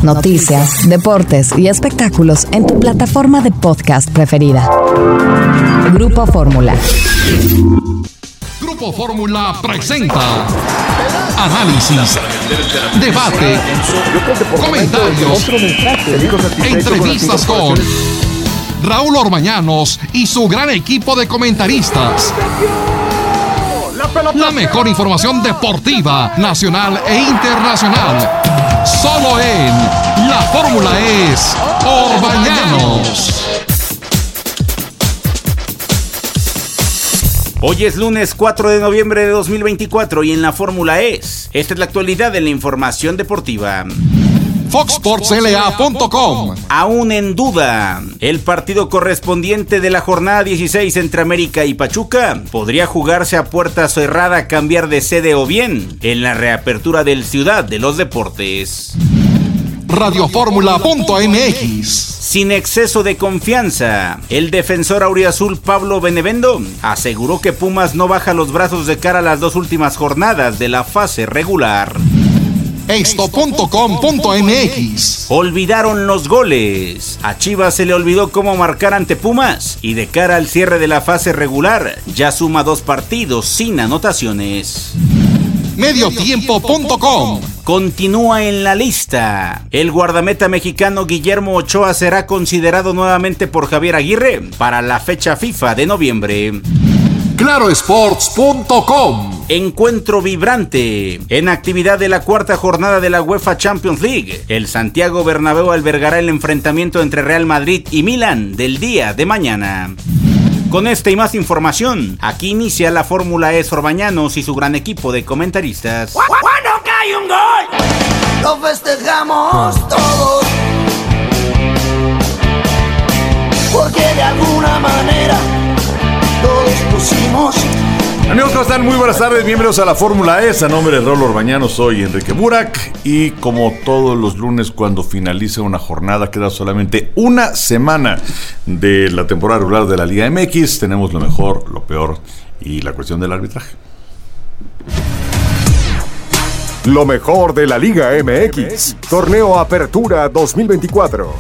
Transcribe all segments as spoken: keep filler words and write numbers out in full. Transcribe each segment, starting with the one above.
noticias, deportes y espectáculos en tu plataforma de podcast preferida. Grupo Fórmula. Grupo Fórmula presenta análisis, debate, comentarios, entrevistas con Raúl Orbañanos y su gran equipo de comentaristas. La mejor información deportiva, nacional e internacional. Solo en La Fórmula es Orbañanos. Hoy es lunes cuatro de noviembre de dos mil veinticuatro y en La Fórmula es. Esta es la actualidad de la información deportiva. Fox Sports L A punto com. Aún en duda, el partido correspondiente de la jornada dieciséis entre América y Pachuca podría jugarse a puerta cerrada, cambiar de sede o bien en la reapertura del Ciudad de los Deportes. Radio Fórmula punto M X. Sin exceso de confianza, el defensor auriazul Pablo Benevendo aseguró que Pumas no baja los brazos de cara a las dos últimas jornadas de la fase regular. Esto punto com punto M X. Olvidaron los goles. A Chivas se le olvidó cómo marcar ante Pumas y de cara al cierre de la fase regular ya suma dos partidos sin anotaciones. Mediotiempo punto com. Continúa en la lista. El guardameta mexicano Guillermo Ochoa será considerado nuevamente por Javier Aguirre para la fecha FIFA de noviembre. Claro Sports punto com. Encuentro vibrante. En actividad de la cuarta jornada de la UEFA Champions League, el Santiago Bernabéu albergará el enfrentamiento entre Real Madrid y Milan del día de mañana. Con esta y más información, aquí inicia La Fórmula es Orbañanos y su gran equipo de comentaristas. ¡Cuando cae un gol! ¡Lo festejamos todos! Porque de alguna manera todos pusimos. Amigos, ¿cómo están? Muy buenas tardes, bienvenidos a La Fórmula E. A nombre de Raúl Orbañanos, soy Enrique Burak. Y como todos los lunes, cuando finaliza una jornada, queda solamente una semana de la temporada regular de la Liga M X. Tenemos lo mejor, lo peor y la cuestión del arbitraje. Lo mejor de la Liga M X. Torneo Apertura dos mil veinticuatro.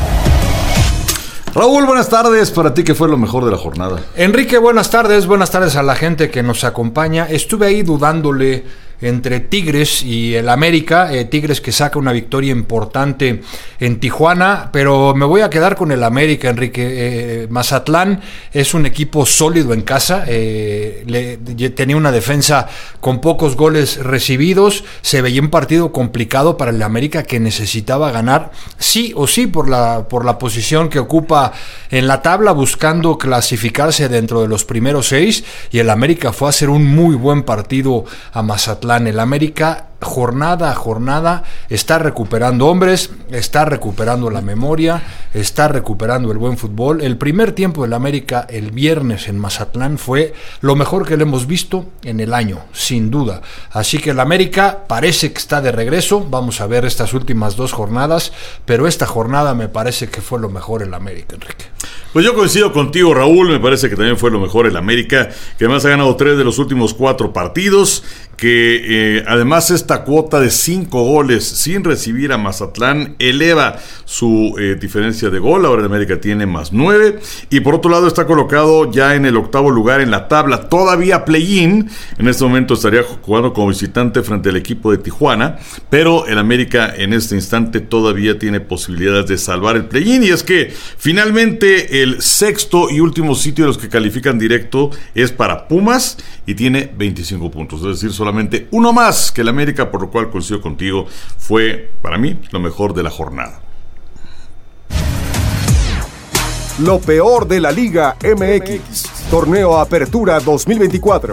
Raúl, buenas tardes. Para ti, ¿qué fue lo mejor de la jornada? Enrique, buenas tardes. Buenas tardes a la gente que nos acompaña. Estuve ahí dudándole entre Tigres y el América. Eh, Tigres que saca una victoria importante en Tijuana, pero me voy a quedar con el América, Enrique. Eh, Mazatlán es un equipo sólido en casa. Eh, le, tenía una defensa con pocos goles recibidos. Se veía un partido complicado para el América que necesitaba ganar sí o sí por la, por la posición que ocupa en la tabla, buscando clasificarse dentro de los primeros seis, y el América fue a hacer un muy buen partido a Mazatlán. El América jornada a jornada está recuperando hombres, está recuperando la memoria, está recuperando el buen fútbol. El primer tiempo del América el viernes en Mazatlán fue lo mejor que le hemos visto en el año, sin duda. Así que el América parece que está de regreso. Vamos a ver estas últimas dos jornadas, pero esta jornada me parece que fue lo mejor el América, Enrique. Pues yo coincido contigo, Raúl. Me parece que también fue lo mejor el América, que además ha ganado tres de los últimos cuatro partidos, que eh, además esta cuota de cinco goles sin recibir a Mazatlán eleva su eh, diferencia de gol. Ahora el América tiene más nueve, y por otro lado está colocado ya en el octavo lugar en la tabla, todavía play-in. En este momento estaría jugando como visitante frente al equipo de Tijuana, pero el América en este instante todavía tiene posibilidades de salvar el play-in, y es que finalmente el sexto y último sitio de los que califican directo es para Pumas y tiene veinticinco puntos, es decir, solamente uno más que el América, por lo cual coincido contigo, fue para mí lo mejor de la jornada. Lo peor de la Liga M X. Torneo Apertura dos mil veinticuatro.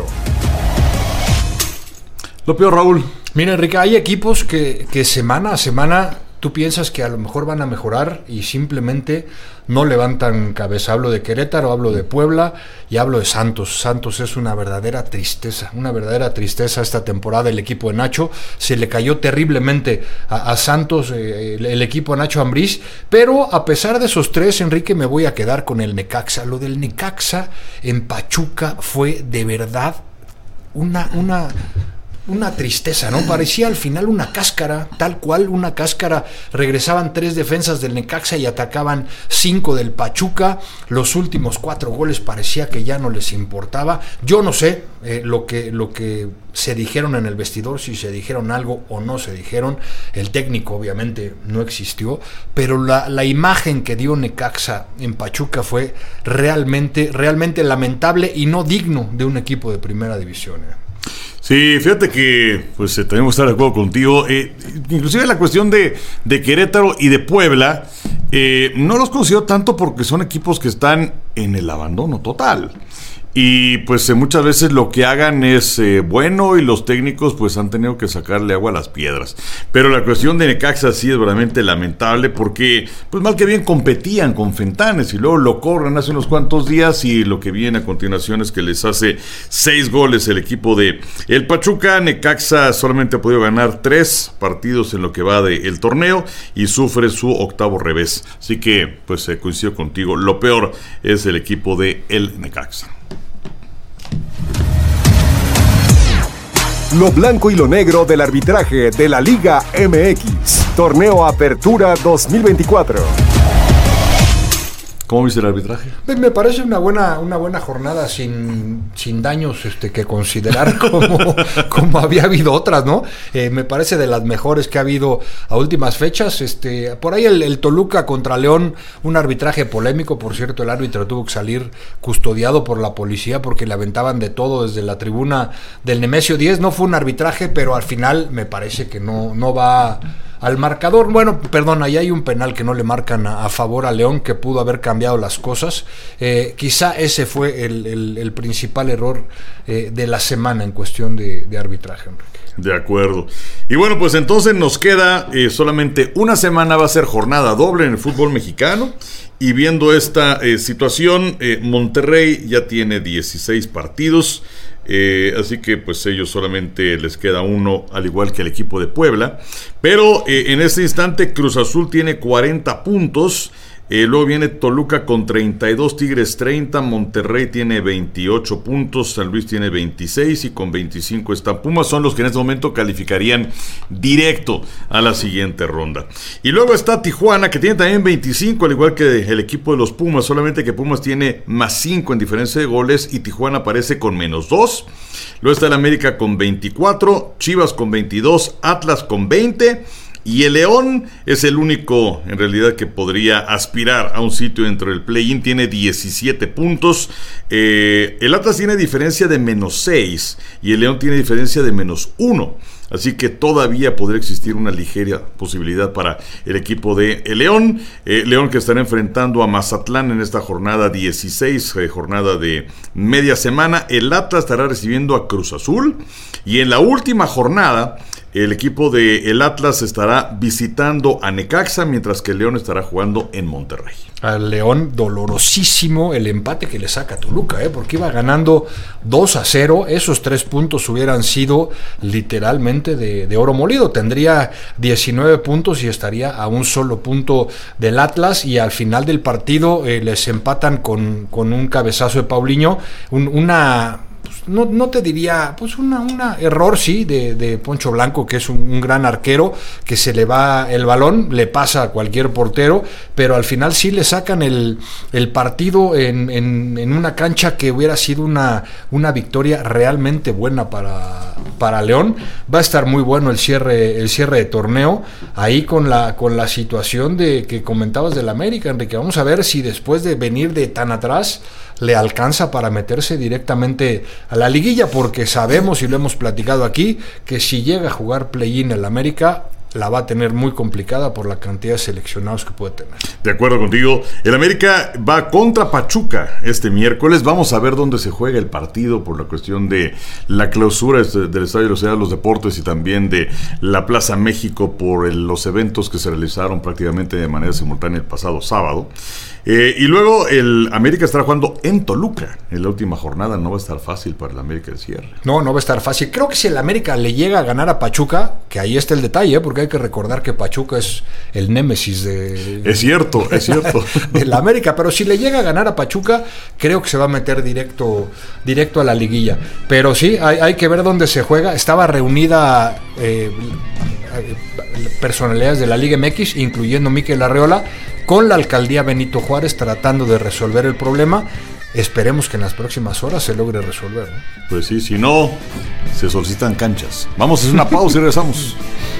Lo peor, Raúl. Mira, Enrique, hay equipos que, que semana a semana tú piensas que a lo mejor van a mejorar y simplemente no levantan cabeza. Hablo de Querétaro, hablo de Puebla y hablo de Santos. Santos es una verdadera tristeza, una verdadera tristeza esta temporada. El equipo de Nacho se le cayó terriblemente a, a Santos, eh, el, el equipo de Nacho Ambriz, pero a pesar de esos tres, Enrique, me voy a quedar con el Necaxa. Lo del Necaxa en Pachuca fue de verdad una... una una tristeza, ¿no? Parecía al final una cáscara, tal cual una cáscara. Regresaban tres defensas del Necaxa y atacaban cinco del Pachuca. Los últimos cuatro goles parecía que ya no les importaba. Yo no sé eh, lo que, lo que se dijeron en el vestidor, si se dijeron algo o no se dijeron. El técnico obviamente no existió, pero la, la imagen que dio Necaxa en Pachuca fue realmente, realmente lamentable y no digno de un equipo de primera división. ¿eh? Sí, fíjate que pues eh, tenemos que estar de acuerdo contigo. Eh, inclusive la cuestión de, de Querétaro y de Puebla, eh, no los considero tanto porque son equipos que están en el abandono total. Y pues eh, muchas veces lo que hagan es eh, bueno y los técnicos pues han tenido que sacarle agua a las piedras. Pero la cuestión de Necaxa sí es verdaderamente lamentable porque pues mal que bien competían con Fentanes y luego lo corren hace unos cuantos días y lo que viene a continuación es que les hace seis goles el equipo de el Pachuca. Necaxa solamente ha podido ganar tres partidos en lo que va del torneo y sufre su octavo revés. Así que pues eh, coincido contigo, lo peor es el equipo de el Necaxa. Lo blanco y lo negro del arbitraje de la Liga M X. Torneo Apertura dos mil veinticuatro. ¿Cómo viste el arbitraje? Me parece una buena, una buena jornada sin, sin daños este, que considerar como, como había habido otras, ¿no? Eh, me parece de las mejores que ha habido a últimas fechas. Este, por ahí el, el Toluca contra León, un arbitraje polémico, por cierto, el árbitro tuvo que salir custodiado por la policía porque le aventaban de todo desde la tribuna del Nemesio diez. No fue un arbitraje, pero al final me parece que no, no va al marcador. Bueno, perdón, ahí hay un penal que no le marcan a, a favor a León, que pudo haber cambiado las cosas. Eh, quizá ese fue el, el, el principal error eh, de la semana en cuestión de, de arbitraje, Enrique. De acuerdo. Y bueno, pues entonces nos queda eh, solamente una semana, va a ser jornada doble en el fútbol mexicano. Y viendo esta eh, situación, eh, Monterrey ya tiene dieciséis partidos. Eh, así que pues ellos solamente les queda uno, al igual que el equipo de Puebla. Pero eh, en este instante Cruz Azul tiene cuarenta puntos. Eh, luego viene Toluca con treinta y dos, Tigres treinta, Monterrey tiene veintiocho puntos, San Luis tiene veintiséis y con veinticinco está Pumas. Son los que en este momento calificarían directo a la siguiente ronda. Y luego está Tijuana, que tiene también veinticinco, al igual que el equipo de los Pumas, solamente que Pumas tiene más cinco en diferencia de goles y Tijuana aparece con menos dos. Luego está el América con veinticuatro, Chivas con veintidós, Atlas con veinte. Y el León es el único, en realidad, que podría aspirar a un sitio dentro del play-in. Tiene diecisiete puntos. Eh, el Atlas tiene diferencia de menos seis y el León tiene diferencia de menos uno. Así que todavía podría existir una ligera posibilidad para el equipo de el León. Eh, León que estará enfrentando a Mazatlán en esta jornada dieciséis, eh, jornada de media semana. El Atlas estará recibiendo a Cruz Azul. Y en la última jornada, el equipo de el Atlas estará visitando a Necaxa, mientras que el León estará jugando en Monterrey. Al León dolorosísimo el empate que le saca a Toluca, ¿eh? Porque iba ganando dos a cero. Esos tres puntos hubieran sido literalmente de, de oro molido. Tendría diecinueve puntos y estaría a un solo punto del Atlas. Y al final del partido eh, les empatan con, con un cabezazo de Paulinho. Un, una... No, no te diría, pues una, una error, sí, de, de Poncho Blanco, que es un, un gran arquero, que se le va el balón, le pasa a cualquier portero, pero al final sí le sacan el, el partido en, en, en una cancha que hubiera sido una, una victoria realmente buena para, para León. Va a estar muy bueno el cierre, el cierre de torneo, ahí con la, con la situación de que comentabas del América, Enrique. Vamos a ver si después de venir de tan atrás le alcanza para meterse directamente a la liguilla, porque sabemos y lo hemos platicado aquí que si llega a jugar play-in el América la va a tener muy complicada por la cantidad de seleccionados que puede tener. De acuerdo contigo. El América va contra Pachuca este miércoles. Vamos a ver dónde se juega el partido por la cuestión de la clausura del Estadio de la Ciudad de los Deportes y también de la Plaza México por el, los eventos que se realizaron prácticamente de manera simultánea el pasado sábado. Eh, y luego el América estará jugando en Toluca en la última jornada. No va a estar fácil para el América el cierre. No, no va a estar fácil. Creo que si el América le llega a ganar a Pachuca, que ahí está el detalle, porque hay hay que recordar que Pachuca es el némesis de... Es cierto, es cierto. de la América, pero si le llega a ganar a Pachuca, creo que se va a meter directo, directo a la liguilla. Pero sí, hay, hay que ver dónde se juega. Estaba reunida eh, personalidades de la Liga M X, incluyendo Mikel Arreola, con la alcaldía Benito Juárez, tratando de resolver el problema. Esperemos que en las próximas horas se logre resolver, ¿no? Pues sí, si no, se solicitan canchas. Vamos a hacer una pausa y regresamos.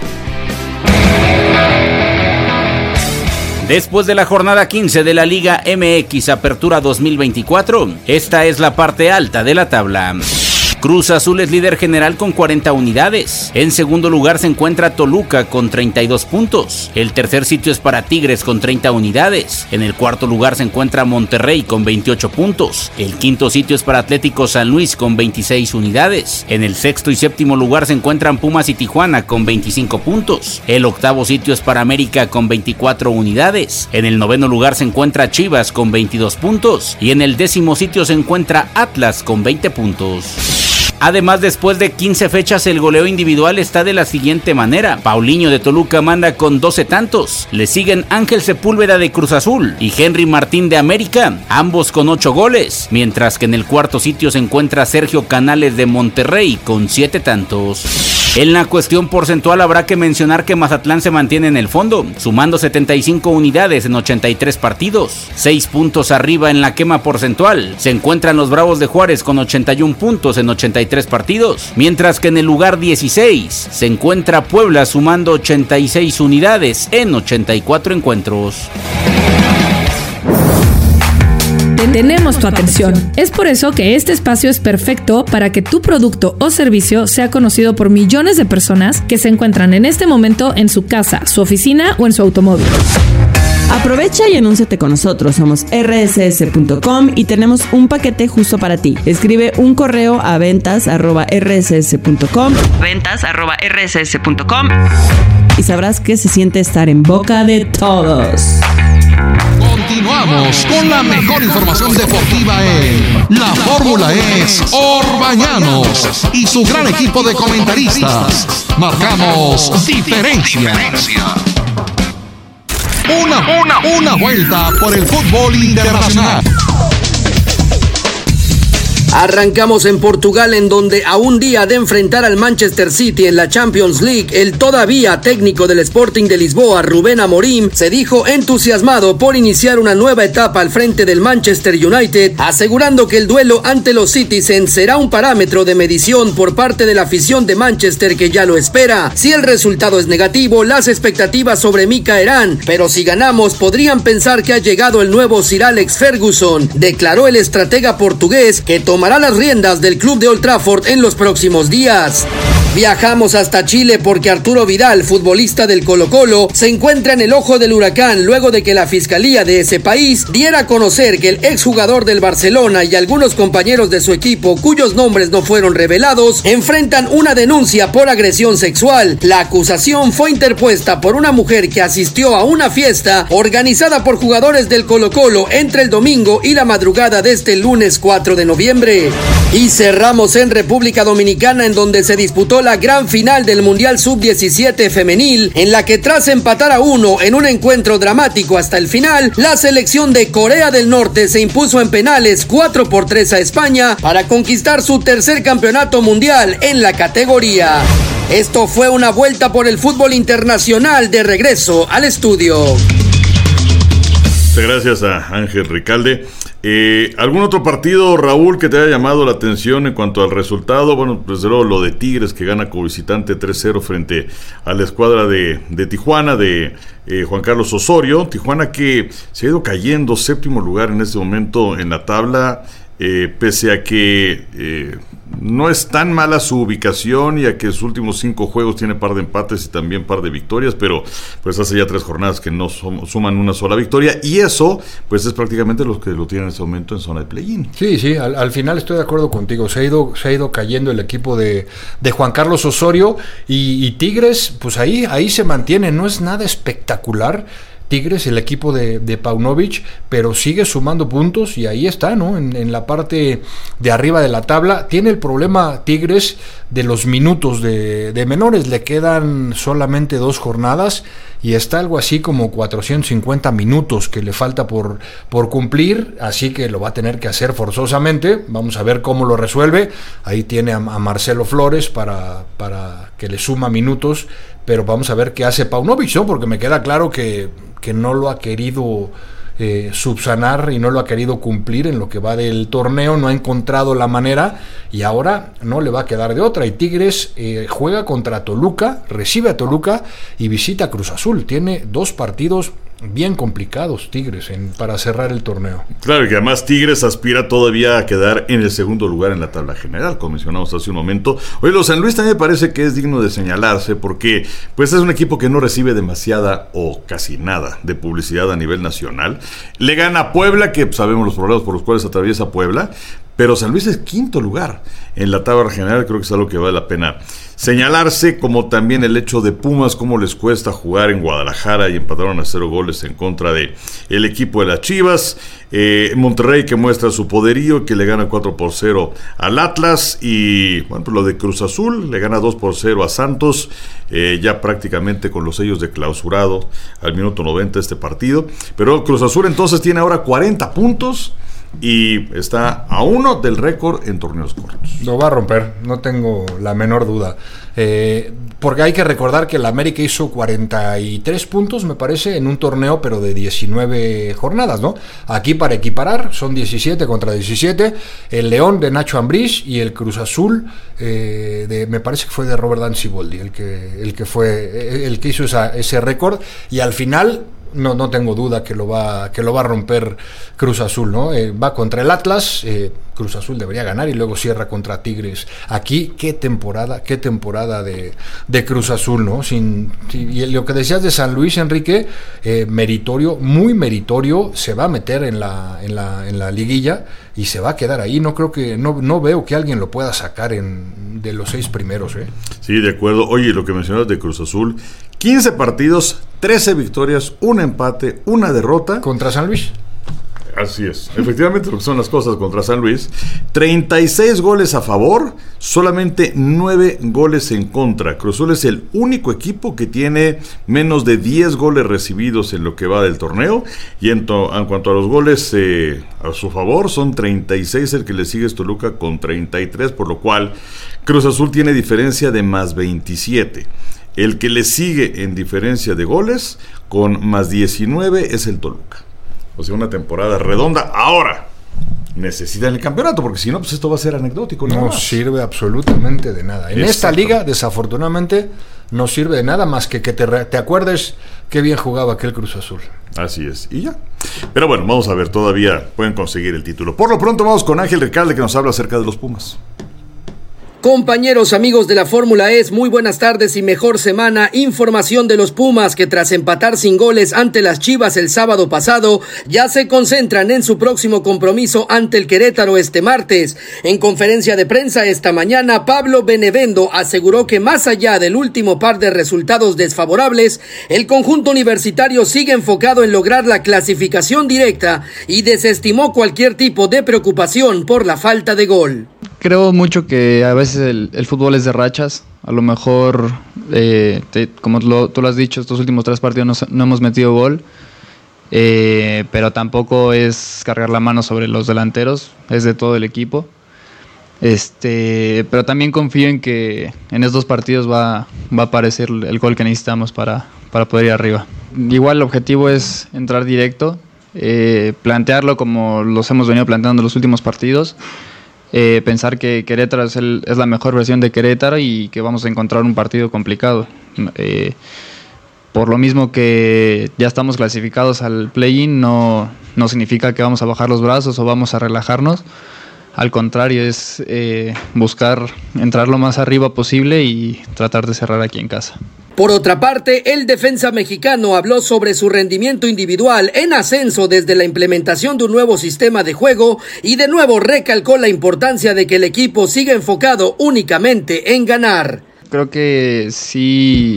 Después de la jornada quince de la Liga M X Apertura dos mil veinticuatro, esta es la parte alta de la tabla. Cruz Azul es líder general con cuarenta unidades. En segundo lugar se encuentra Toluca con treinta y dos puntos. El tercer sitio es para Tigres con treinta unidades. En el cuarto lugar se encuentra Monterrey con veintiocho puntos. El quinto sitio es para Atlético San Luis con veintiséis unidades. En el sexto y séptimo lugar se encuentran Pumas y Tijuana con veinticinco puntos. El octavo sitio es para América con veinticuatro unidades. En el noveno lugar se encuentra Chivas con veintidós puntos. Y en el décimo sitio se encuentra Atlas con veinte puntos. Además, después de quince fechas, el goleo individual está de la siguiente manera. Paulinho de Toluca manda con doce tantos. Le siguen Ángel Sepúlveda de Cruz Azul y Henry Martín de América, ambos con ocho goles. Mientras que en el cuarto sitio se encuentra Sergio Canales de Monterrey con siete tantos. En la cuestión porcentual habrá que mencionar que Mazatlán se mantiene en el fondo, sumando setenta y cinco unidades en ochenta y tres partidos. seis puntos arriba en la quema porcentual se encuentran los Bravos de Juárez con ochenta y un puntos en ochenta y tres partidos, mientras que en el lugar dieciséis se encuentra Puebla sumando ochenta y seis unidades en ochenta y cuatro encuentros. Tenemos tu atención. Es por eso que este espacio es perfecto para que tu producto o servicio sea conocido por millones de personas que se encuentran en este momento en su casa, su oficina o en su automóvil. Aprovecha y anúnciate con nosotros. Somos erre ese ese punto com y tenemos un paquete justo para ti. Escribe un correo a ventas arroba erre ese ese punto com ventas arroba erre ese ese punto com y sabrás que se siente estar en boca de todos. Continuamos con la mejor información deportiva en La Fórmula es Orbañanos y su gran equipo de comentaristas. Marcamos diferencia. Una, una, una vuelta por el fútbol internacional. Arrancamos en Portugal, en donde a un día de enfrentar al Manchester City en la Champions League, el todavía técnico del Sporting de Lisboa, Rubén Amorim, se dijo entusiasmado por iniciar una nueva etapa al frente del Manchester United, asegurando que el duelo ante los Citizens será un parámetro de medición por parte de la afición de Manchester, que ya lo espera. Si el resultado es negativo, las expectativas sobre mí caerán, pero si ganamos podrían pensar que ha llegado el nuevo Sir Alex Ferguson, declaró el estratega portugués, que tomará las riendas del club de Old Trafford en los próximos días. Viajamos hasta Chile porque Arturo Vidal, futbolista del Colo-Colo, se encuentra en el ojo del huracán luego de que la fiscalía de ese país diera a conocer que el exjugador del Barcelona y algunos compañeros de su equipo, cuyos nombres no fueron revelados, enfrentan una denuncia por agresión sexual. La acusación fue interpuesta por una mujer que asistió a una fiesta organizada por jugadores del Colo-Colo entre el domingo y la madrugada de este lunes cuatro de noviembre. Y cerramos en República Dominicana, en donde se disputó la gran final del Mundial sub diecisiete femenil, en la que tras empatar a uno en un encuentro dramático hasta el final, la selección de Corea del Norte se impuso en penales cuatro por tres a España para conquistar su tercer campeonato mundial en la categoría. Esto fue una vuelta por el fútbol internacional. De regreso al estudio. Muchas gracias a Ángel Ricalde. Eh, ¿Algún otro partido, Raúl, que te haya llamado la atención en cuanto al resultado? Bueno, pues luego lo de Tigres, que gana como visitante tres cero frente a la escuadra de, de Tijuana, de eh, Juan Carlos Osorio. Tijuana que se ha ido cayendo, séptimo lugar en este momento en la tabla, eh, pese a que eh, no es tan mala su ubicación y a que sus últimos cinco juegos tiene par de empates y también par de victorias, pero pues hace ya tres jornadas que no sum, suman una sola victoria, y eso pues es prácticamente lo que lo tienen en este momento en zona de play-in. Sí, sí, al, al final estoy de acuerdo contigo, se ha ido, se ha ido cayendo el equipo de, de Juan Carlos Osorio, y, y Tigres pues ahí, ahí se mantiene, no es nada espectacular, Tigres, el equipo de, de Paunovic, pero sigue sumando puntos y ahí está, ¿no? En, en la parte de arriba de la tabla. Tiene el problema Tigres de los minutos de, de menores, le quedan solamente dos jornadas y está algo así como cuatrocientos cincuenta minutos que le falta por, por cumplir, así que lo va a tener que hacer forzosamente. Vamos a ver cómo lo resuelve. Ahí tiene a, a Marcelo Flores para, para que le suma minutos, pero vamos a ver qué hace Paunovic, ¿no? Porque me queda claro que, que no lo ha querido eh, subsanar y no lo ha querido cumplir en lo que va del torneo, no ha encontrado la manera y ahora no le va a quedar de otra. Y Tigres eh, juega contra Toluca, recibe a Toluca y visita a Cruz Azul. Tiene dos partidos bien complicados Tigres en, para cerrar el torneo. Claro, y que además Tigres aspira todavía a quedar en el segundo lugar en la tabla general, como mencionamos hace un momento. Oye, los San Luis también me parece que es digno de señalarse porque pues es un equipo que no recibe demasiada o casi nada de publicidad a nivel nacional. Le gana a Puebla, que sabemos los problemas por los cuales atraviesa Puebla, pero San Luis es quinto lugar en la tabla general. Creo que es algo que vale la pena señalarse, como también el hecho de Pumas, cómo les cuesta jugar en Guadalajara y empataron a cero goles en contra de el equipo de las Chivas. eh, Monterrey, que muestra su poderío, que le gana cuatro por cero al Atlas, y bueno, pues lo de Cruz Azul, le gana dos por cero a Santos, eh, ya prácticamente con los sellos de clausurado al minuto noventa este partido. Pero Cruz Azul entonces tiene ahora cuarenta puntos y está a uno del récord en torneos cortos. Lo va a romper, no tengo la menor duda. Eh, porque hay que recordar que el América hizo cuarenta y tres puntos, me parece, en un torneo, pero de diecinueve jornadas, ¿no? Aquí, para equiparar, son diecisiete contra diecisiete. El León de Nacho Ambriz y el Cruz Azul, eh, de, me parece que fue de Robert Dan Siboldi, el que, el que fue, el que hizo esa, ese récord. Y al final, No, no tengo duda que lo va que lo va a romper Cruz Azul, ¿no? Eh, va contra el Atlas, eh, Cruz Azul debería ganar y luego cierra contra Tigres. Aquí, qué temporada, qué temporada de, de Cruz Azul, ¿no? Sin, y lo que decías de San Luis, Enrique, eh, meritorio, muy meritorio, se va a meter en la, en la, en la liguilla y se va a quedar ahí. No creo que, no, no veo que alguien lo pueda sacar en, de los seis primeros, ¿eh? Sí, de acuerdo. Oye, lo que mencionas de Cruz Azul, quince partidos, trece victorias, un empate, una derrota. ¿Contra San Luis? Así es, efectivamente lo que son las cosas contra San Luis. treinta y seis goles a favor, solamente nueve goles en contra. Cruz Azul es el único equipo que tiene menos de diez goles recibidos en lo que va del torneo. Y en, to, en cuanto a los goles eh, a su favor, son treinta y seis, el que le sigue es Toluca con treinta y tres, por lo cual Cruz Azul tiene diferencia de más veintisiete. El que le sigue en diferencia de goles con más diecinueve es el Toluca. O sea, una temporada redonda. Ahora, necesitan el campeonato, porque si no, pues esto va a ser anecdótico. No sirve absolutamente de nada. En esta liga, desafortunadamente, no sirve de nada más que que te, re- te acuerdes qué bien jugaba aquel Cruz Azul. Así es, y ya. Pero bueno, vamos a ver, todavía pueden conseguir el título. Por lo pronto vamos con Ángel Recalde, que nos habla acerca de los Pumas. Compañeros, amigos de la Fórmula E, muy buenas tardes y mejor semana. Información de los Pumas, que tras empatar sin goles ante las Chivas el sábado pasado, ya se concentran en su próximo compromiso ante el Querétaro este martes. En conferencia de prensa esta mañana, Pablo Benevendo aseguró que más allá del último par de resultados desfavorables, el conjunto universitario sigue enfocado en lograr la clasificación directa y desestimó cualquier tipo de preocupación por la falta de gol. Creo mucho que a veces el, el fútbol es de rachas. A lo mejor, eh, te, como lo, tú lo has dicho, estos últimos tres partidos no, no hemos metido gol, eh, pero tampoco es cargar la mano sobre los delanteros, es de todo el equipo. Este, pero también confío en que en estos partidos va, va a aparecer el gol que necesitamos para, para poder ir arriba. Igual el objetivo es entrar directo, eh, plantearlo como los hemos venido planteando en los últimos partidos. Eh, pensar que Querétaro es, el, es la mejor versión de Querétaro y que vamos a encontrar un partido complicado. Eh, por lo mismo que ya estamos clasificados al play-in, no, no significa que vamos a bajar los brazos o vamos a relajarnos. Al contrario, es eh, buscar entrar lo más arriba posible y tratar de cerrar aquí en casa. Por otra parte, el defensa mexicano habló sobre su rendimiento individual en ascenso desde la implementación de un nuevo sistema de juego y de nuevo recalcó la importancia de que el equipo siga enfocado únicamente en ganar. Creo que sí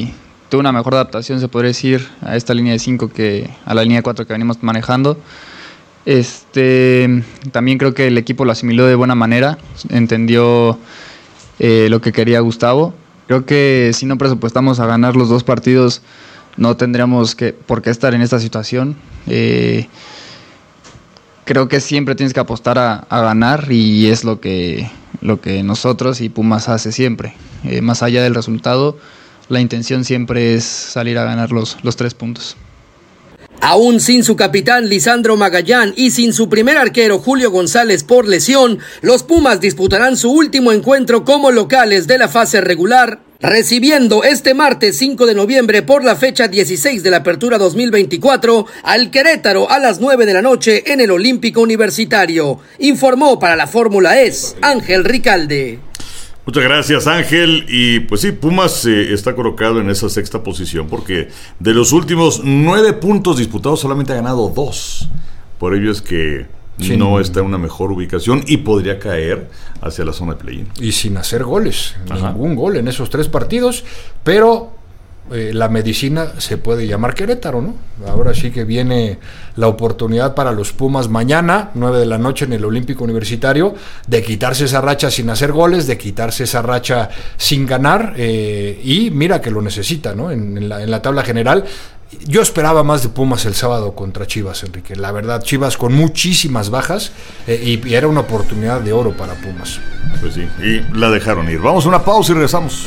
tuvo una mejor adaptación, se podría decir, a esta línea de cinco que a la línea de cuatro que venimos manejando. Este, también creo que el equipo lo asimiló de buena manera, entendió eh, lo que quería Gustavo. Creo que si no presupuestamos a ganar los dos partidos, no tendríamos que, por qué estar en esta situación. Eh, creo que siempre tienes que apostar a, a ganar y es lo que, lo que nosotros y Pumas hace siempre. Eh, más allá del resultado, la intención siempre es salir a ganar los, los tres puntos. Aún sin su capitán Lisandro Magallán y sin su primer arquero Julio González por lesión, los Pumas disputarán su último encuentro como locales de la fase regular, recibiendo este martes cinco de noviembre por la fecha dieciséis de la Apertura dos mil veinticuatro al Querétaro a las nueve de la noche en el Olímpico Universitario. Informó para la Fórmula E Ángel Ricalde. Muchas gracias, Ángel. Y pues sí, Pumas eh, está colocado en esa sexta posición porque de los últimos nueve puntos disputados solamente ha ganado dos. Por ello es que sí, no está en una mejor ubicación y podría caer hacia la zona de play-in. Y sin hacer goles, Ajá. ningún gol en esos tres partidos, pero eh, la medicina se puede llamar Querétaro, ¿no? Ahora sí que viene la oportunidad para los Pumas mañana, nueve de la noche en el Olímpico Universitario, de quitarse esa racha sin hacer goles, de quitarse esa racha sin ganar, eh, y mira que lo necesita, ¿no? En, en, la, en la tabla general. Yo esperaba más de Pumas el sábado contra Chivas, Enrique. La verdad, Chivas con muchísimas bajas, eh, y, y era una oportunidad de oro para Pumas. Pues sí, y la dejaron ir. Vamos a una pausa y regresamos.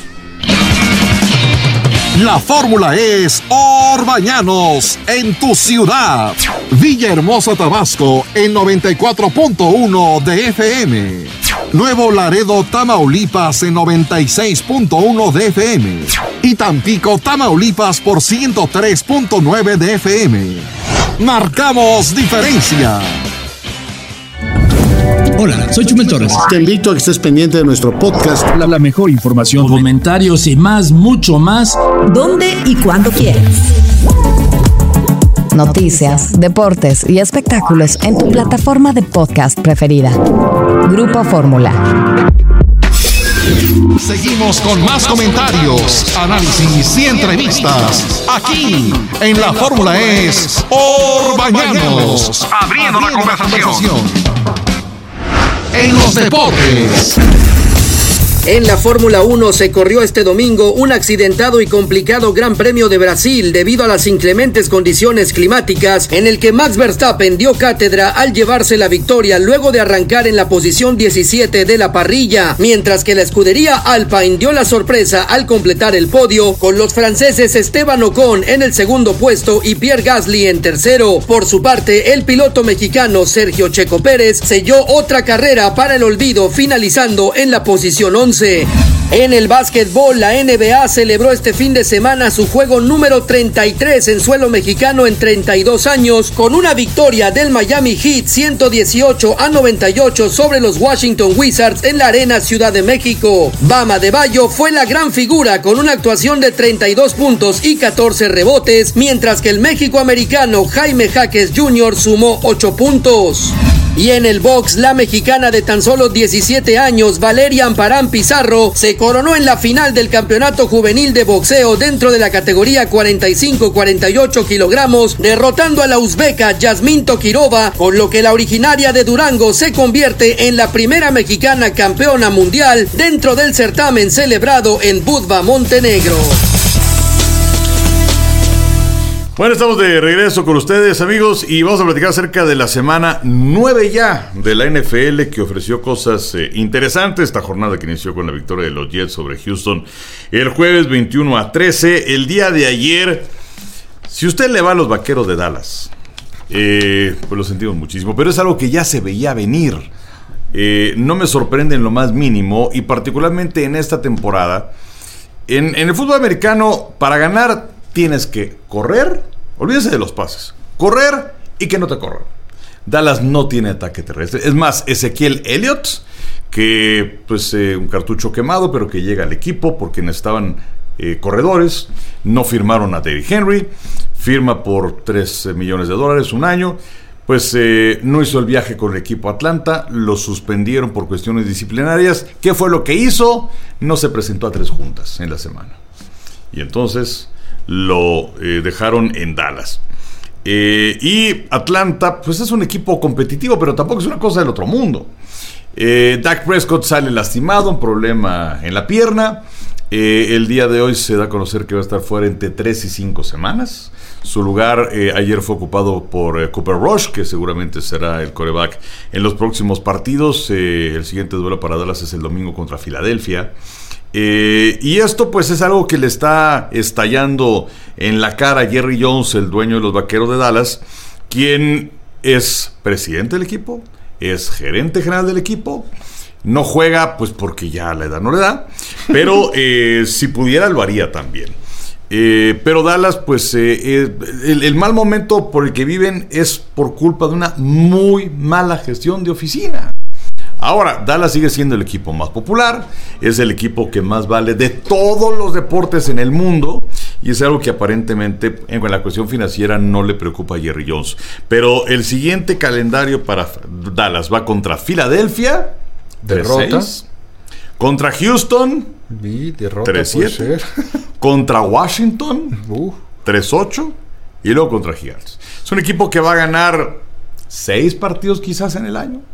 La fórmula es Orbañanos en tu ciudad. Villahermosa, Tabasco en noventa y cuatro punto uno de F M. Nuevo Laredo, Tamaulipas en noventa y seis punto uno de F M. Y Tampico, Tamaulipas por ciento tres punto nueve de F M. Marcamos diferencia. Hola, soy Chumel Torres. Te invito a que estés pendiente de nuestro podcast. La, la mejor información, comentarios y más, mucho más. ¿Dónde y cuándo quieras? Noticias, deportes y espectáculos en tu plataforma de podcast preferida. Grupo Fórmula. Seguimos con más comentarios, análisis y entrevistas. Aquí en la fórmula es Orbañanos, abriendo la conversación. En los deportes. En la Fórmula uno se corrió este domingo un accidentado y complicado Gran Premio de Brasil debido a las inclementes condiciones climáticas, en el que Max Verstappen dio cátedra al llevarse la victoria luego de arrancar en la posición diecisiete de la parrilla, mientras que la escudería Alpine dio la sorpresa al completar el podio con los franceses Esteban Ocon en el segundo puesto y Pierre Gasly en tercero. Por su parte, el piloto mexicano Sergio Checo Pérez selló otra carrera para el olvido, finalizando en la posición once. En el básquetbol, la N B A celebró este fin de semana su juego número treinta y tres en suelo mexicano en treinta y dos años, con una victoria del Miami Heat ciento dieciocho a noventa y ocho sobre los Washington Wizards en la Arena Ciudad de México. Bam Adebayo fue la gran figura con una actuación de treinta y dos puntos y catorce rebotes, mientras que el mexicoamericano Jaime Jaques junior sumó ocho puntos. Y en el box, la mexicana de tan solo diecisiete años, Valeria Amparán Pizarro, se coronó en la final del campeonato juvenil de boxeo dentro de la categoría cuarenta y cinco a cuarenta y ocho kilogramos, derrotando a la uzbeca Yasmín Tokirova, con lo que la originaria de Durango se convierte en la primera mexicana campeona mundial dentro del certamen celebrado en Budva, Montenegro. Bueno, estamos de regreso con ustedes, amigos, y vamos a platicar acerca de la semana nueve ya de la N F L, que ofreció cosas eh, interesantes. Esta jornada que inició con la victoria de los Jets sobre Houston el jueves veintiuno a trece. El día de ayer, si usted le va a los Vaqueros de Dallas, eh, pues lo sentimos muchísimo, pero es algo que ya se veía venir. Eh, no me sorprende en lo más mínimo, y particularmente en esta temporada. En, en el fútbol americano, para ganar tienes que correr, olvídese de los pases, correr y que no te corran. Dallas no tiene ataque terrestre. Es más, Ezequiel Elliott, que pues eh, un cartucho quemado, pero que llega al equipo porque necesitaban eh, corredores. No firmaron a Derrick Henry, firma por tres millones de dólares un año. Pues eh, no hizo el viaje con el equipo Atlanta, lo suspendieron por cuestiones disciplinarias. ¿Qué fue lo que hizo? No se presentó a tres juntas en la semana. Y entonces lo eh, dejaron en Dallas. Eh, y Atlanta, pues es un equipo competitivo, pero tampoco es una cosa del otro mundo. Eh, Dak Prescott sale lastimado, un problema en la pierna. Eh, el día de hoy se da a conocer que va a estar fuera entre tres y cinco semanas. Su lugar eh, ayer fue ocupado por eh, Cooper Rush, que seguramente será el quarterback en los próximos partidos. Eh, el siguiente duelo para Dallas es el domingo contra Filadelfia. Eh, y esto pues es algo que le está estallando en la cara a Jerry Jones, el dueño de los Vaqueros de Dallas, quien es presidente del equipo, es gerente general del equipo. No juega pues porque ya la edad no le da, pero eh, si pudiera lo haría también. Eh, pero Dallas pues eh, eh, el, el mal momento por el que viven es por culpa de una muy mala gestión de oficina. Ahora, Dallas sigue siendo el equipo más popular, es el equipo que más vale de todos los deportes en el mundo, y es algo que aparentemente en la cuestión financiera no le preocupa a Jerry Jones. Pero el siguiente calendario para Dallas va contra Filadelfia, derrota, contra Houston, tres siete, contra Washington, uh. tres ocho, y luego contra Gigantes. Es un equipo que va a ganar seis partidos quizás en el año.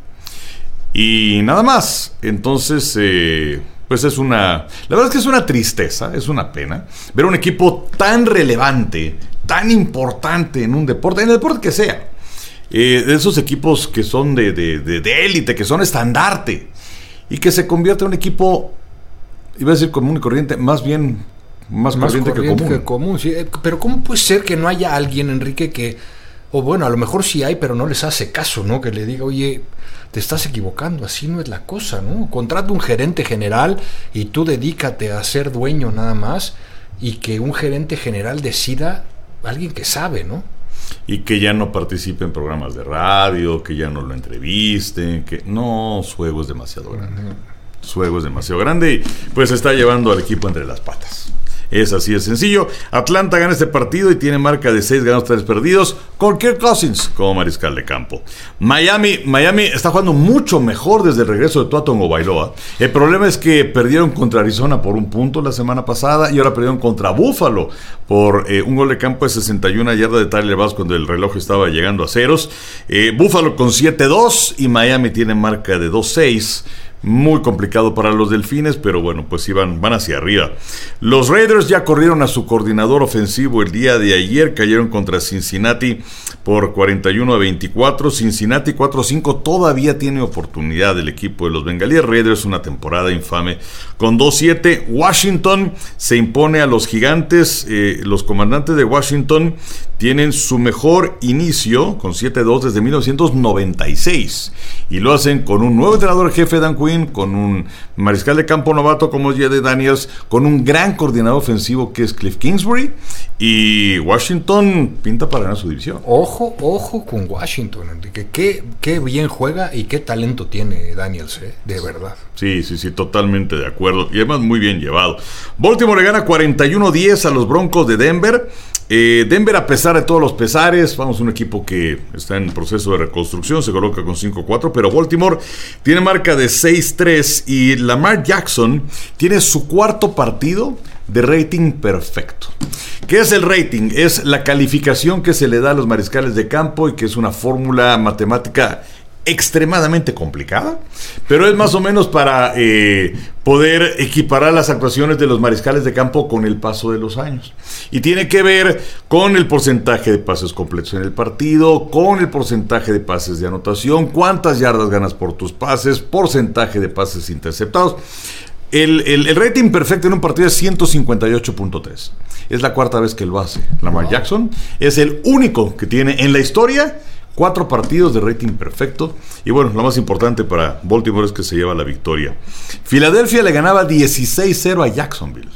Y nada más. Entonces, eh, pues es una... La verdad es que es una tristeza, es una pena ver un equipo tan relevante, tan importante en un deporte, en el deporte que sea. Eh, de esos equipos que son de, de, de, de élite, que son estandarte, y que se convierte en un equipo, iba a decir común y corriente, más bien más, más corriente, corriente que común. Que común sí. Pero ¿cómo puede ser que no haya alguien, Enrique, que... O bueno, a lo mejor sí hay, pero no les hace caso, ¿no? Que le diga, oye, te estás equivocando, así no es la cosa, ¿no? Contrata un gerente general y tú dedícate a ser dueño nada más, y que un gerente general decida, alguien que sabe, ¿no? Y que ya no participe en programas de radio, que ya no lo entrevisten, que no, su ego es demasiado grande. Uh-huh. Su ego es demasiado grande y pues está llevando al equipo entre las patas. Es así de sencillo. Atlanta gana este partido y tiene marca de seis ganados, tres perdidos, con Kirk Cousins como mariscal de campo. Miami, Miami está jugando mucho mejor desde el regreso de Tua Tagovailoa. El problema es que perdieron contra Arizona por un punto la semana pasada y ahora perdieron contra Buffalo por eh, un gol de campo de sesenta y una yardas de Tyler Bass cuando el reloj estaba llegando a ceros. Eh, Buffalo con siete dos y Miami tiene marca de dos seis. Muy complicado para los Delfines, pero bueno, pues iban, van hacia arriba. Los Raiders ya corrieron a su coordinador ofensivo el día de ayer, cayeron contra Cincinnati por cuarenta y uno a veinticuatro. Cincinnati cuatro cinco, todavía tiene oportunidad el equipo de los Bengalíes. Raiders una temporada infame con dos siete. Washington se impone a los Gigantes. Eh, los comandantes de Washington tienen su mejor inicio con siete dos desde mil novecientos noventa y seis y lo hacen con un nuevo entrenador jefe, Dan Quinn, con un mariscal de campo novato como Jede Daniels, con un gran coordinador ofensivo que es Cliff Kingsbury, y Washington pinta para ganar su división. Ojo, ojo con Washington, Enrique. Qué, qué bien juega y qué talento tiene Daniels, ¿eh? De verdad. Sí, sí, sí, totalmente de acuerdo. Y además muy bien llevado. Baltimore le gana cuarenta y uno diez a los Broncos de Denver. Eh, Denver, a pesar de todos los pesares, vamos, un equipo que está en proceso de reconstrucción, se coloca con cinco cuatro, pero Baltimore tiene marca de seis tres y Lamar Jackson tiene su cuarto partido de rating perfecto. ¿Qué es el rating? Es la calificación que se le da a los mariscales de campo y que es una fórmula matemática extremadamente complicada, pero es más o menos para eh, poder equiparar las actuaciones de los mariscales de campo con el paso de los años, y tiene que ver con el porcentaje de pases completos en el partido, con el porcentaje de pases de anotación, cuántas yardas ganas por tus pases, porcentaje de pases interceptados. El, el, el rating perfecto en un partido es ciento cincuenta y ocho punto tres. Es la cuarta vez que lo hace Lamar wow. Jackson. Es el único que tiene en la historia cuatro partidos de rating perfecto. Y bueno, lo más importante para Baltimore es que se lleva la victoria. Filadelfia le ganaba dieciséis cero a Jacksonville.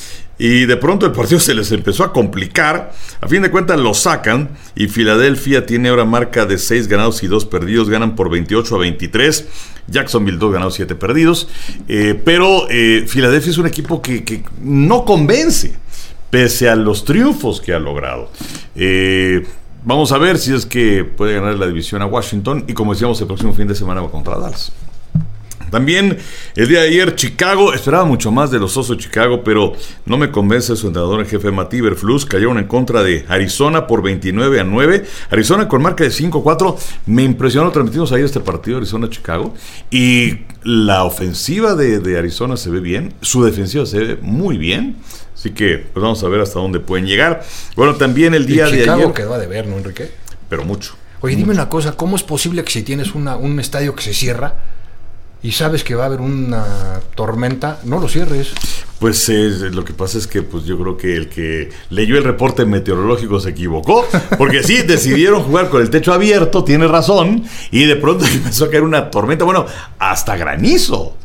Y de pronto el partido se les empezó a complicar. A fin de cuentas lo sacan. Y Filadelfia tiene ahora marca de seis ganados y dos perdidos. Ganan por veintiocho a veintitrés. Jacksonville dos ganados, siete perdidos. Eh, pero eh, Filadelfia es un equipo que, que no convence, pese a los triunfos que ha logrado. Eh... Vamos a ver si es que puede ganar la división a Washington. Y como decíamos, el próximo fin de semana va contra Dallas. También el día de ayer Chicago, esperaba mucho más de los Osos de Chicago, pero no me convence su entrenador en jefe Matt Eberflus. Cayeron en contra de Arizona por veintinueve a nueve. Arizona con marca de cinco cuatro. Me impresionó, transmitimos ayer este partido Arizona-Chicago, y la ofensiva de, de Arizona se ve bien, su defensiva se ve muy bien. Así que pues vamos a ver hasta dónde pueden llegar. Bueno, también el día de Chicago ayer quedó a deber, ¿no, Enrique? Pero mucho. Oye, dime una cosa, ¿cómo es posible que si tienes una, un estadio que se cierra y sabes que va a haber una tormenta, no lo cierres? Pues eh, lo que pasa es que pues yo creo que el que leyó el reporte meteorológico se equivocó, porque sí, decidieron jugar con el techo abierto, tiene razón, y de pronto empezó a caer una tormenta, bueno, hasta granizo.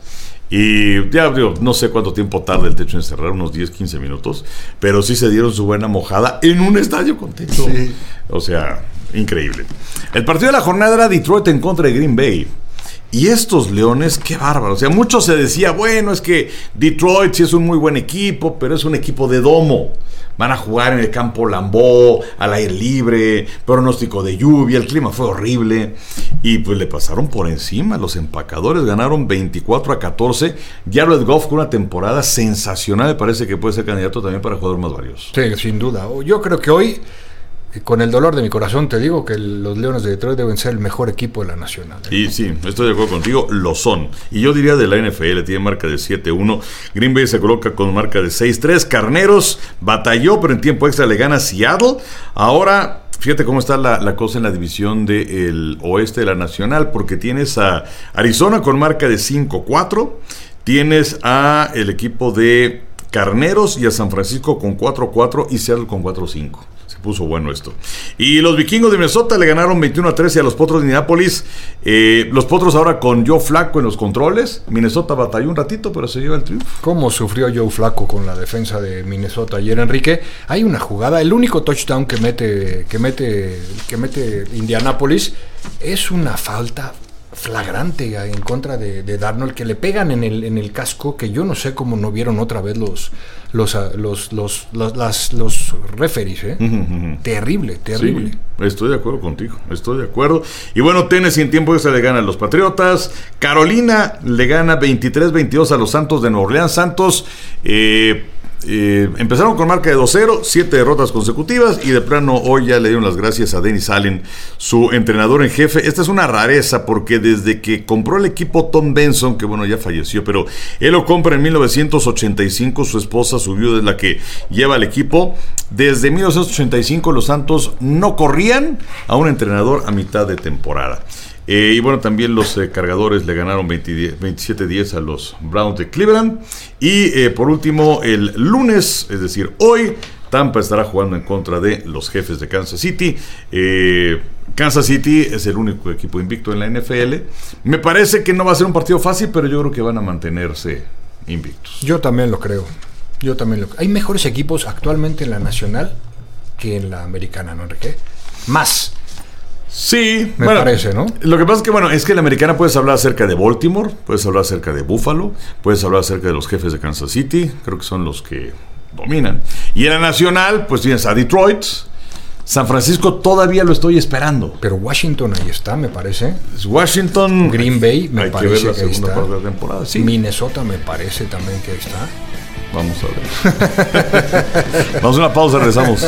Y ya digo, no sé cuánto tiempo tarda el techo en cerrar, unos diez, quince minutos, pero sí se dieron su buena mojada en un estadio con techo. Sí. O sea, increíble. El partido de la jornada era Detroit en contra de Green Bay. Y estos Leones, qué bárbaro. O sea, mucho se decía, bueno, es que Detroit sí es un muy buen equipo, pero es un equipo de domo. Van a jugar en el campo Lambeau, al aire libre, pronóstico de lluvia, el clima fue horrible. Y pues le pasaron por encima. Los empacadores ganaron veinticuatro a catorce. Jared Goff con una temporada sensacional. Me parece que puede ser candidato también para jugador más valioso. Sí, sin duda. Yo creo que hoy, con el dolor de mi corazón, te digo que los Leones de Detroit deben ser el mejor equipo de la Nacional. Y sí, estoy de acuerdo contigo, lo son. Y yo diría de la N F L, tiene marca de siete uno. Green Bay se coloca con marca de seis tres. Carneros batalló, pero en tiempo extra le gana Seattle. Ahora, fíjate cómo está la, la cosa en la división del oeste de la Nacional, porque tienes a Arizona con marca de cinco cuatro. Tienes a el equipo de Carneros y a San Francisco con cuatro cuatro y Seattle con cuatro cinco. Puso bueno esto. Y los vikingos de Minnesota le ganaron veintiuno a trece a los Potros de Indianápolis. Eh, los Potros ahora con Joe Flacco en los controles. Minnesota batalló un ratito, pero se lleva el triunfo. ¿Cómo sufrió Joe Flacco con la defensa de Minnesota ayer, Enrique? Hay una jugada, el único touchdown que mete, que mete, que mete Indianápolis es una falta flagrante en contra de, de Darnold, que le pegan en el en el casco, que yo no sé cómo no vieron otra vez los los los los los, las, los referees, ¿eh? Uh-huh. Terrible, terrible. Sí, estoy de acuerdo contigo, estoy de acuerdo. Y bueno, Tennessee en tiempo extra le gana a los Patriotas. Carolina le gana veintitrés veintidós a los Santos de Nueva Orleans. Santos eh, Eh, empezaron con marca de dos cero, siete derrotas consecutivas, y de plano hoy ya le dieron las gracias a Dennis Allen, su entrenador en jefe. Esta es una rareza porque desde que compró el equipo Tom Benson, que bueno, ya falleció, pero él lo compra en mil novecientos ochenta y cinco, su esposa, su viuda, es la que lleva el equipo. Desde mil novecientos ochenta y cinco los Santos no corrían a un entrenador a mitad de temporada. Eh, y bueno, también los eh, Cargadores le ganaron veintisiete diez a los Browns de Cleveland. Y eh, por último, el lunes, es decir, hoy, Tampa estará jugando en contra de los Jefes de Kansas City. Eh, Kansas City es el único equipo invicto en la N F L. Me parece que no va a ser un partido fácil, pero yo creo que van a mantenerse invictos. Yo también lo creo. Yo también lo creo. Hay mejores equipos actualmente en la Nacional que en la Americana, ¿no, Enrique? Más. Sí, me bueno, parece, ¿no? Lo que pasa es que, bueno, es que en la Americana puedes hablar acerca de Baltimore, puedes hablar acerca de Buffalo, puedes hablar acerca de los Jefes de Kansas City, creo que son los que dominan. Y en la Nacional, pues tienes a Detroit. San Francisco todavía lo estoy esperando. Pero Washington ahí está, me parece. Es Washington. Green Bay me hay parece que ver la que ahí segunda está. parte de la temporada. Sí. Minnesota me parece también que ahí está. Vamos a ver. Vamos a una pausa, regresamos.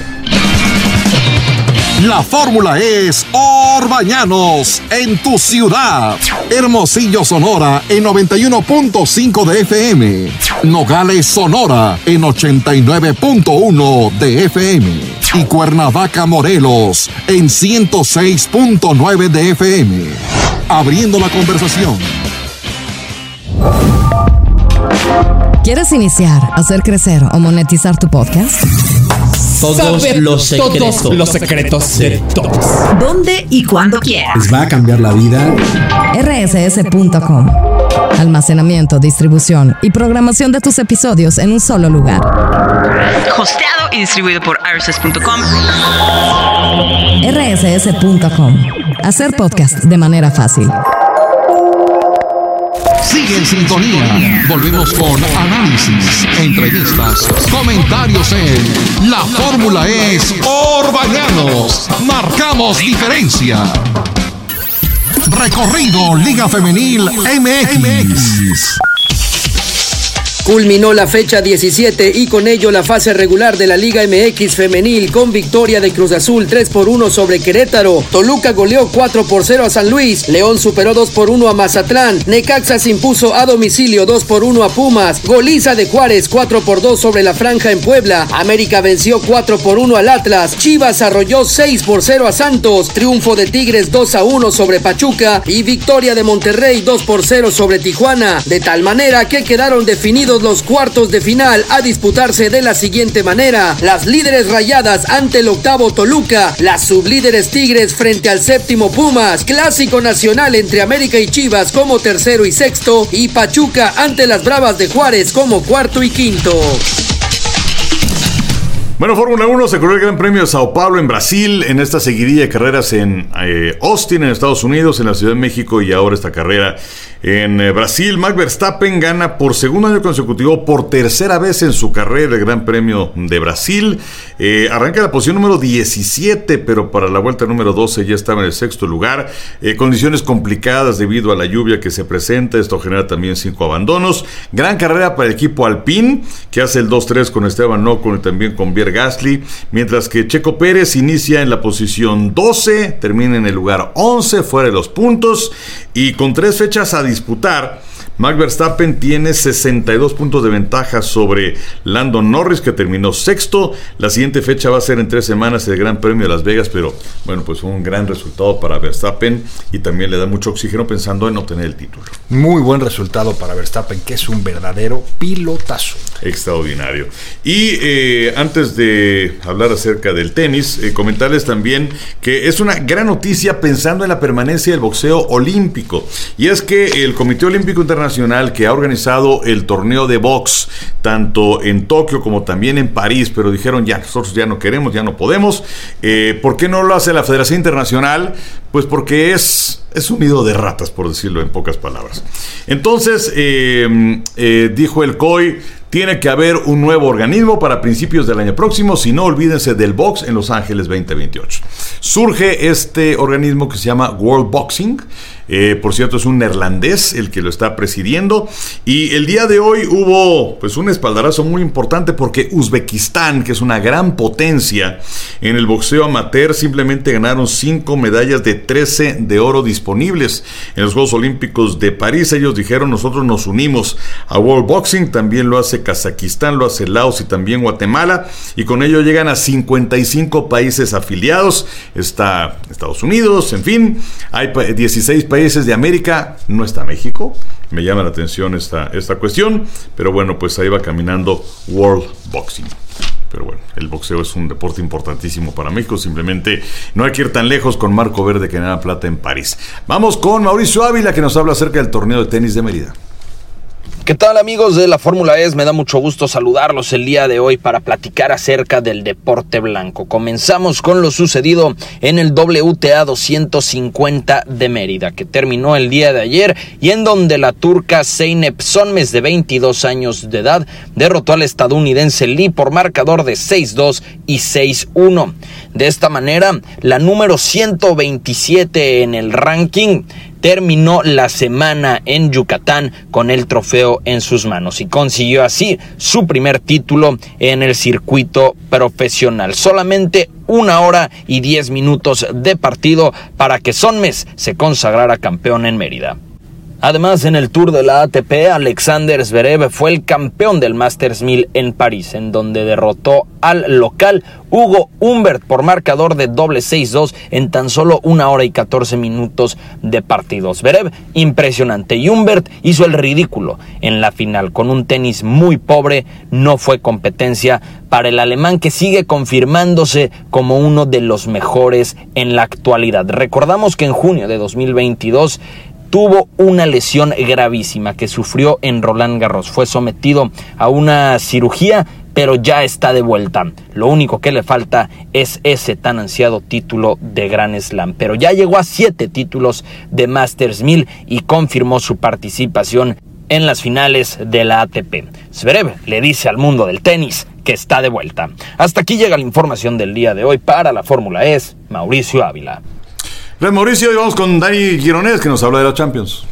La fórmula es Orbañanos en tu ciudad. Hermosillo, Sonora en noventa y uno punto cinco de F M. Nogales, Sonora en ochenta y nueve punto uno de F M. Y Cuernavaca, Morelos en ciento seis punto nueve de F M. Abriendo la conversación. ¿Quieres iniciar, hacer crecer o monetizar tu podcast? Todos Saber los secretos. Todos los secretos de todos. ¿Dónde y cuándo quieras? ¿Les va a cambiar la vida? R S S punto com. Almacenamiento, distribución y programación de tus episodios en un solo lugar. Hosteado y distribuido por R S S punto com. R S S punto com. Hacer podcast de manera fácil. Sigue en sintonía. Volvemos con análisis, entrevistas, comentarios en La Fórmula es Orbañanos. Marcamos diferencia. Recorrido Liga Femenil M X. Culminó la fecha diecisiete y con ello la fase regular de la Liga M X femenil con victoria de Cruz Azul tres por uno sobre Querétaro. Toluca goleó cuatro por cero a San Luis. León superó dos por uno a Mazatlán. Necaxa se impuso a domicilio dos por uno a Pumas. Goliza de Juárez cuatro por dos sobre la Franja en Puebla. América venció cuatro por uno al Atlas. Chivas arrolló seis por cero a Santos. Triunfo de Tigres dos a uno sobre Pachuca y victoria de Monterrey dos por cero sobre Tijuana. De tal manera que quedaron definidos los cuartos de final a disputarse de la siguiente manera: las líderes Rayadas ante el octavo Toluca, las sublíderes Tigres frente al séptimo Pumas, clásico nacional entre América y Chivas como tercero y sexto, y Pachuca ante las Bravas de Juárez como cuarto y quinto. Bueno, Fórmula uno se corrió el Gran Premio de Sao Paulo en Brasil, en esta seguidilla de carreras en eh, Austin, en Estados Unidos, en la Ciudad de México, y ahora esta carrera en eh, Brasil. Max Verstappen gana por segundo año consecutivo, por tercera vez en su carrera, el Gran Premio de Brasil. Eh, arranca la posición número diecisiete, pero para la vuelta número doce ya estaba en el sexto lugar. Eh, condiciones complicadas debido a la lluvia que se presenta, esto genera también cinco abandonos. Gran carrera para el equipo Alpine, que hace el dos tres con Esteban Ocon y también con Pierre Gasly, mientras que Checo Pérez inicia en la posición doce, termina en el lugar once, fuera de los puntos, y con tres fechas a disputar, Max Verstappen tiene sesenta y dos puntos de ventaja sobre Lando Norris, que terminó sexto. La siguiente fecha va a ser en tres semanas, el Gran Premio de Las Vegas, pero bueno, pues fue un gran resultado para Verstappen y también le da mucho oxígeno pensando en obtener el título. Muy buen resultado para Verstappen, que es un verdadero pilotazo. Extraordinario. Y eh, antes de hablar acerca del tenis, eh, comentarles también que es una gran noticia pensando en la permanencia del boxeo olímpico. Y es que el Comité Olímpico Internacional, que ha organizado el torneo de box tanto en Tokio como también en París, pero dijeron ya, nosotros ya no queremos, ya no podemos. Eh, ¿Por qué no lo hace la Federación Internacional? Pues porque es, es un nido de ratas, por decirlo en pocas palabras. Entonces, eh, eh, dijo el C O I, tiene que haber un nuevo organismo para principios del año próximo, si no, olvídense del box en Los Ángeles veinte veintiocho. Surge este organismo que se llama World Boxing. Eh, por cierto, es un neerlandés el que lo está presidiendo, y el día de hoy hubo pues un espaldarazo muy importante porque Uzbekistán, que es una gran potencia en el boxeo amateur, simplemente ganaron cinco medallas de trece de oro disponibles en los Juegos Olímpicos de París. Ellos dijeron, nosotros nos unimos a World Boxing, también lo hace Kazajistán, lo hace Laos y también Guatemala, y con ello llegan a cincuenta y cinco países afiliados. Está Estados Unidos, en fin, hay dieciséis países de América, no está México. Me llama la atención esta, esta cuestión, pero bueno, pues ahí va caminando World Boxing. Pero bueno, el boxeo es un deporte importantísimo para México, simplemente no hay que ir tan lejos con Marco Verde que gana plata en París. Vamos con Mauricio Ávila, que nos habla acerca del torneo de tenis de Mérida. ¿Qué tal, amigos de la Fórmula E? Me da mucho gusto saludarlos el día de hoy para platicar acerca del deporte blanco. Comenzamos con lo sucedido en el W T A doscientos cincuenta de Mérida, que terminó el día de ayer y en donde la turca Zeynep Sönmez, de veintidós años de edad, derrotó al estadounidense Lee por marcador de seis dos y seis uno. De esta manera, la número ciento veintisiete en el ranking terminó la semana en Yucatán con el trofeo en sus manos y consiguió así su primer título en el circuito profesional. Solamente una hora y diez minutos de partido para que Sönmez se consagrara campeón en Mérida. Además, en el Tour de la A T P, Alexander Zverev fue el campeón del Masters mil en París, en donde derrotó al local Hugo Humbert por marcador de doble seis dos en tan solo una hora y catorce minutos de partido. Zverev, impresionante, y Humbert hizo el ridículo en la final. Con un tenis muy pobre, no fue competencia para el alemán, que sigue confirmándose como uno de los mejores en la actualidad. Recordamos que en junio de dos mil veintidós tuvo una lesión gravísima que sufrió en Roland Garros. Fue sometido a una cirugía, pero ya está de vuelta. Lo único que le falta es ese tan ansiado título de Grand Slam. Pero ya llegó a siete títulos de Masters mil y confirmó su participación en las finales de la A T P. Zverev le dice al mundo del tenis que está de vuelta. Hasta aquí llega la información del día de hoy. Para la Fórmula E, Mauricio Ávila. Gracias, Mauricio, y vamos con Dani Gironés, que nos habla de la Champions.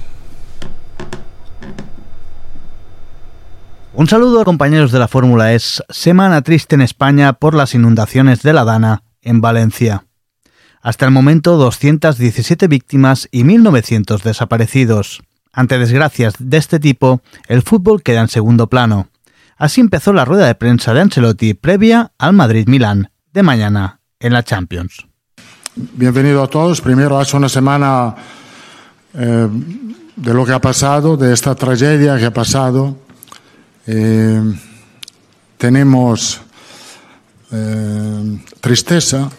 Un saludo, compañeros de la Fórmula E. Semana triste en España por las inundaciones de la Dana en Valencia. Hasta el momento, doscientas diecisiete víctimas y mil novecientos desaparecidos. Ante desgracias de este tipo, el fútbol queda en segundo plano. Así empezó la rueda de prensa de Ancelotti previa al Madrid-Milán de mañana en la Champions. Bienvenido a todos. Primero, hace una semana eh, de lo que ha pasado, de esta tragedia que ha pasado. Eh, tenemos eh, tristeza.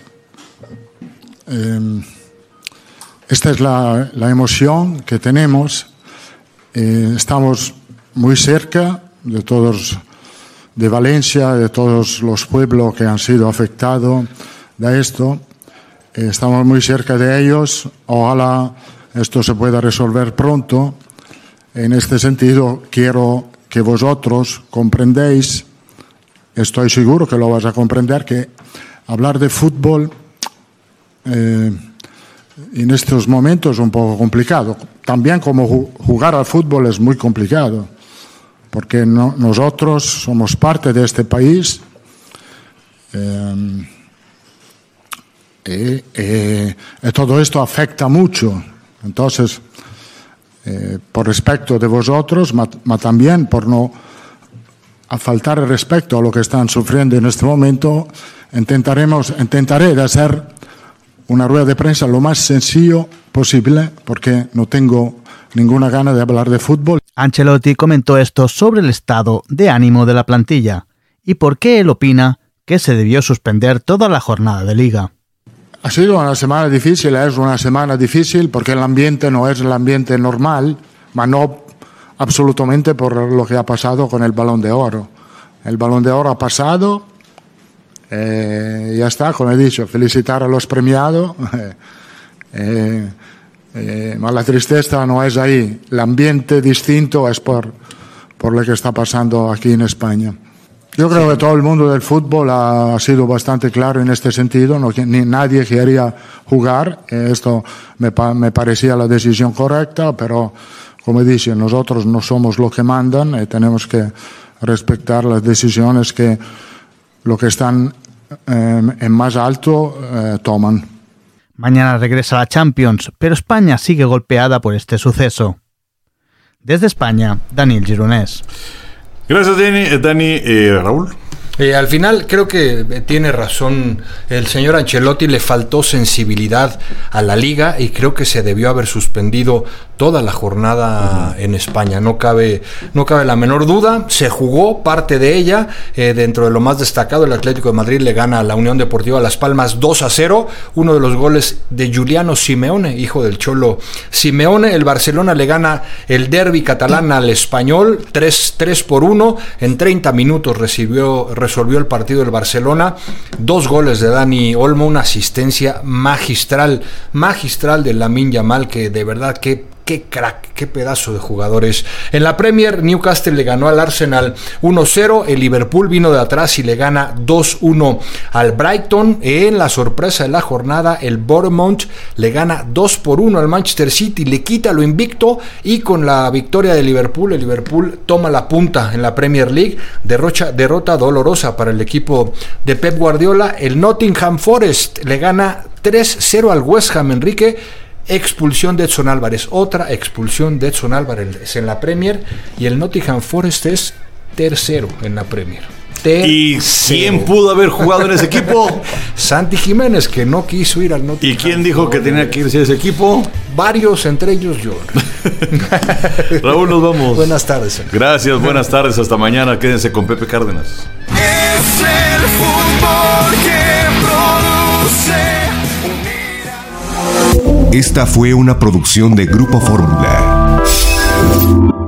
Eh, esta es la, la emoción que tenemos. Eh, estamos muy cerca de todos, de Valencia, de todos los pueblos que han sido afectados de esto. Eh, estamos muy cerca de ellos. Ojalá esto se pueda resolver pronto. En este sentido, quiero que vosotros comprendéis, estoy seguro que lo vas a comprender, que hablar de fútbol eh, en estos momentos es un poco complicado. También como jugar al fútbol es muy complicado, porque no, nosotros somos parte de este país eh, y, y, y todo esto afecta mucho. Entonces, eh, por respeto de vosotros, pero también por no faltar el respeto a lo que están sufriendo en este momento, intentaremos, intentaré de hacer una rueda de prensa lo más sencillo posible, porque no tengo ninguna gana de hablar de fútbol. Ancelotti comentó esto sobre el estado de ánimo de la plantilla y por qué él opina que se debió suspender toda la jornada de liga. Ha sido una semana difícil, es una semana difícil porque el ambiente no es el ambiente normal, pero no absolutamente por lo que ha pasado con el Balón de Oro. El Balón de Oro ha pasado. Eh, ya está, como he dicho, felicitar a los premiados. eh, eh, ma la tristeza no es ahí, el ambiente distinto es por, por lo que está pasando aquí en España. Yo creo sí. que todo el mundo del fútbol ha, ha sido bastante claro en este sentido, no, ni nadie quería jugar, eh, esto me, me parecía la decisión correcta, pero como dicen, nosotros no somos los que mandan y tenemos que respetar las decisiones que lo que están eh, en más alto eh, toman. Mañana regresa la Champions, pero España sigue golpeada por este suceso. Desde España, Daniel Gironés. Gracias, Dani. Dani eh, Raúl. Eh, al final creo que tiene razón el señor Ancelotti, le faltó sensibilidad a la liga y creo que se debió haber suspendido toda la jornada uh-huh. en España, no cabe, no cabe la menor duda, se jugó parte de ella, eh, dentro de lo más destacado el Atlético de Madrid le gana a la Unión Deportiva Las Palmas dos a cero, uno de los goles de Giuliano Simeone, hijo del Cholo Simeone. El Barcelona le gana el derbi catalán al Español tres por uno, en treinta minutos recibió resolvió el partido del Barcelona, dos goles de Dani Olmo, una asistencia magistral, magistral de Lamine Yamal, que de verdad que qué crack, qué pedazo de jugadores. En la Premier, Newcastle le ganó al Arsenal uno cero, el Liverpool vino de atrás y le gana dos uno al Brighton. En la sorpresa de la jornada, el Bournemouth le gana dos por uno al Manchester City, le quita lo invicto y con la victoria de Liverpool, el Liverpool toma la punta en la Premier League, derrocha, derrota dolorosa para el equipo de Pep Guardiola. El Nottingham Forest le gana tres cero al West Ham, Enrique. Expulsión de Edson Álvarez, otra expulsión de Edson Álvarez en la Premier y el Nottingham Forest es tercero en la Premier. Tercero. ¿Y quién pudo haber jugado en ese equipo? Santi Jiménez, que no quiso ir al Nottingham. ¿Y quién dijo Forest. que tenía que irse a ese equipo? Varios, entre ellos yo. Raúl, nos vamos. Buenas tardes. Señor. Gracias, buenas tardes, hasta mañana. Quédense con Pepe Cárdenas. Es el fútbol que produce. Esta fue una producción de Grupo Fórmula.